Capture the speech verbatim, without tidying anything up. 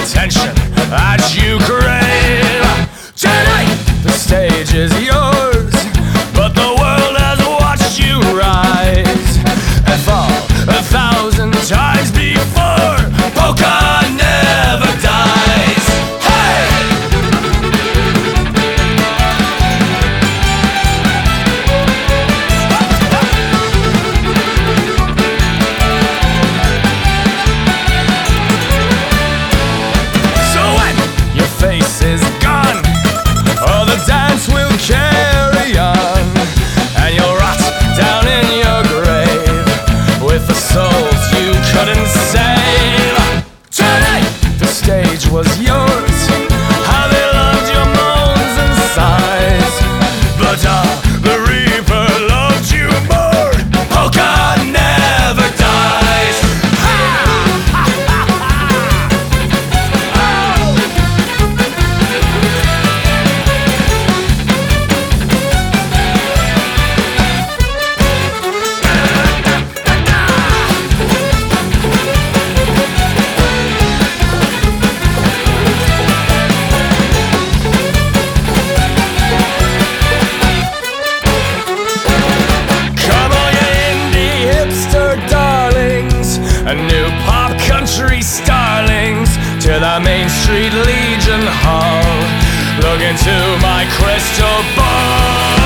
attention that you crave. Tonight, the stage is yours, but the world has watched you rise and fall a thousand times before. Polka never dies. Hey! So when your face is gone, oh, the dance will carry on, and you'll rot down in your grave with the souls you couldn't save. Tonight, the stage was yours. How they loved your moans and sighs, but ah, the Reaper loved you more. Polka never dies. Ha! Ha, ha, ha. Oh! Come on, you indie hipster darlings, and new pop country starlings, to the Main Street Legion Hall. Look into my crystal ball.